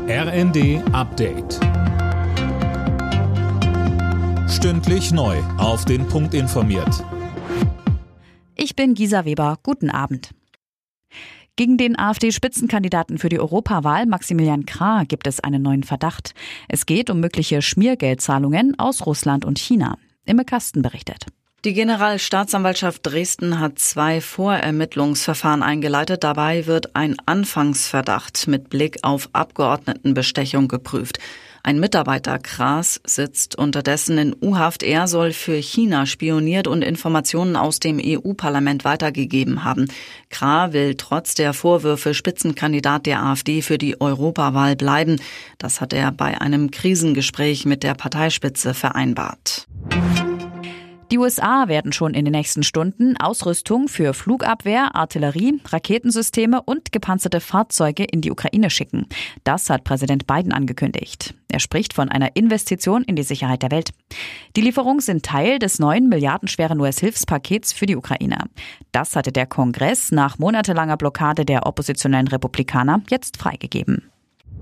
RND Update. Stündlich neu auf den Punkt informiert. Ich bin Gisa Weber. Guten Abend. Gegen den AfD-Spitzenkandidaten für die Europawahl, Maximilian Krah, gibt es einen neuen Verdacht. Es geht um mögliche Schmiergeldzahlungen aus Russland und China. Imme Kasten berichtet. Die Generalstaatsanwaltschaft Dresden hat 2 Vorermittlungsverfahren eingeleitet. Dabei wird ein Anfangsverdacht mit Blick auf Abgeordnetenbestechung geprüft. Ein Mitarbeiter Krahs sitzt unterdessen in U-Haft. Er soll für China spioniert und Informationen aus dem EU-Parlament weitergegeben haben. Krah will trotz der Vorwürfe Spitzenkandidat der AfD für die Europawahl bleiben. Das hat er bei einem Krisengespräch mit der Parteispitze vereinbart. Die USA werden schon in den nächsten Stunden Ausrüstung für Flugabwehr, Artillerie, Raketensysteme und gepanzerte Fahrzeuge in die Ukraine schicken. Das hat Präsident Biden angekündigt. Er spricht von einer Investition in die Sicherheit der Welt. Die Lieferungen sind Teil des neuen milliardenschweren US-Hilfspakets für die Ukraine. Das hatte der Kongress nach monatelanger Blockade der oppositionellen Republikaner jetzt freigegeben.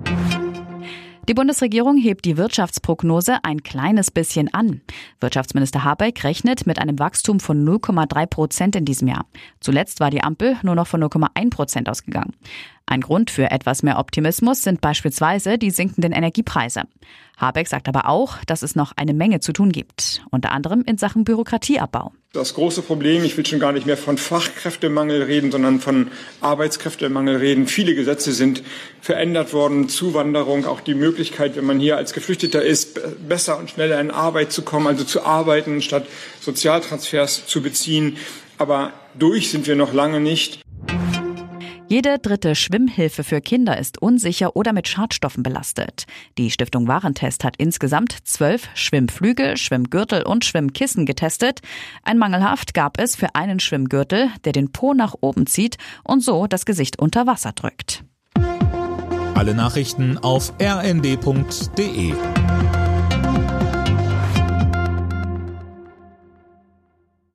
Die Bundesregierung hebt die Wirtschaftsprognose ein kleines bisschen an. Wirtschaftsminister Habeck rechnet mit einem Wachstum von 0,3% in diesem Jahr. Zuletzt war die Ampel nur noch von 0,1% ausgegangen. Ein Grund für etwas mehr Optimismus sind beispielsweise die sinkenden Energiepreise. Habeck sagt aber auch, dass es noch eine Menge zu tun gibt, unter anderem in Sachen Bürokratieabbau. Das große Problem, ich will schon gar nicht mehr von Fachkräftemangel reden, sondern von Arbeitskräftemangel reden. Viele Gesetze sind verändert worden, Zuwanderung, auch die Möglichkeit, wenn man hier als Geflüchteter ist, besser und schneller in Arbeit zu kommen, also zu arbeiten, statt Sozialtransfers zu beziehen. Aber durch sind wir noch lange nicht. Jede dritte Schwimmhilfe für Kinder ist unsicher oder mit Schadstoffen belastet. Die Stiftung Warentest hat insgesamt 12 Schwimmflügel, Schwimmgürtel und Schwimmkissen getestet. Ein Mangelhaft gab es für einen Schwimmgürtel, der den Po nach oben zieht und so das Gesicht unter Wasser drückt. Alle Nachrichten auf rnd.de.